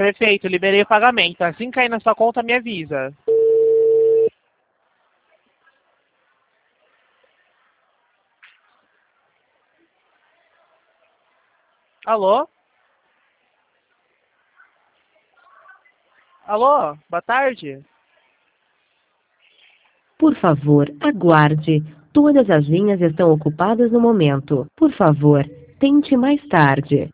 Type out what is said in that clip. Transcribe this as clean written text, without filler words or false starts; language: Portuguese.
Perfeito, liberei o pagamento. Assim que cair na sua conta, me avisa. Alô? Alô? Boa tarde. Por favor, aguarde. Todas as linhas estão ocupadas no momento. Por favor, tente mais tarde.